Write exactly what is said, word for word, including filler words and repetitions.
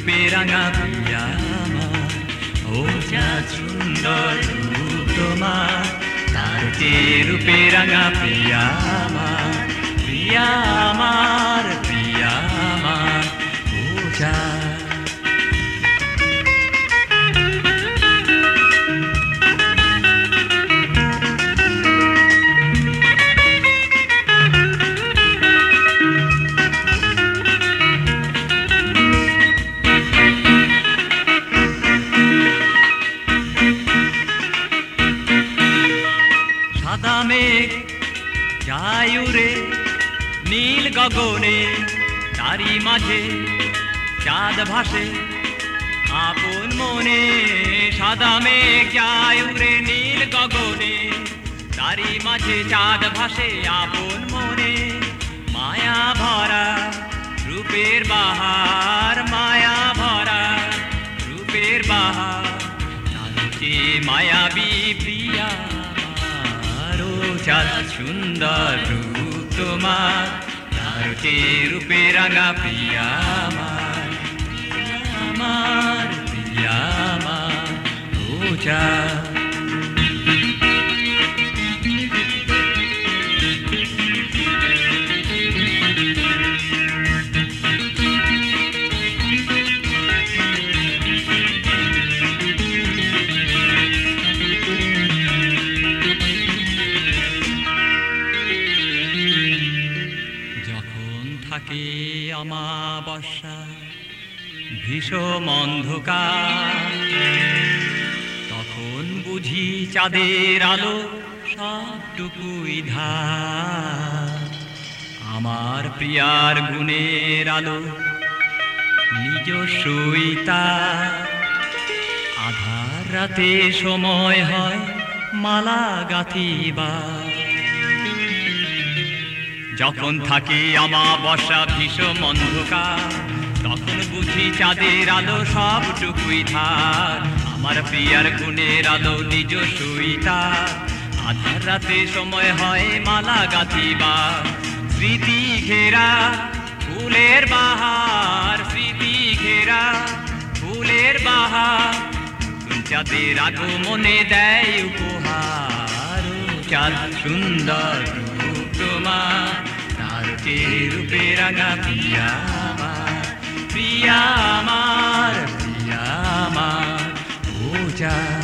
রূপে রাঙা প্রিয়া আমার, ও চাঁদ সুন্দর রূপ তোমার, তার চেয়ে রূপে রাঙা প্রিয়া আমার, প্রিয়া আমার, প্রিয়া আমার, ও চাঁদ। সাদা মেঘ যায় উড়ে নীল গগনে, তারি মাঝে চাঁদ ভাসে আপন মনে। সাদা মেঘ যায় উড়ে নীল গগনে, তারি মাঝে চাঁদ ভাসে আপন মনে। মায়া ভরা রূপের বাহার, মায়া ভরা রূপের বাহার, তাকে মায়াবী প্রিয়া চাঁদ সুন্দর রূপ তোমার, তার চেয়ে রূপে রাঙা প্রিয়া আমার, আমার প্রিয়া আমার, ও চাঁদ। থাকে অমাবস্যা ভীষণ অন্ধকার, তখন বুঝি চাঁদের আলো সবটুকুই ধার। আমার প্রিয়ার গুণের আলো নিজস্বই তার, আধার রাতে সময় হয় মালা গাঁথিবার। যখন থাকি অমাবস্যা ভীষণ অন্ধকার, তখন বুঝি চাঁদের আলো সবটুকুই ধার। আমার প্রিয়ার গুণের আলো নিজস্বই তার, আধার রাতে সময় হয় মালা গাঁথিবার। স্মৃতি ঘেরা ফুলের বাহার, স্মৃতি ঘেরা ফুলের বাহার, চাঁদের আগমনে দেয় উপহার। চাঁদ সুন্দর রূপ তোমার, তার চেয়ে রূপে রাঙা প্রিয়া আমার, প্রিয়া আমার, প্রিয়া আমার, ও চাঁদ।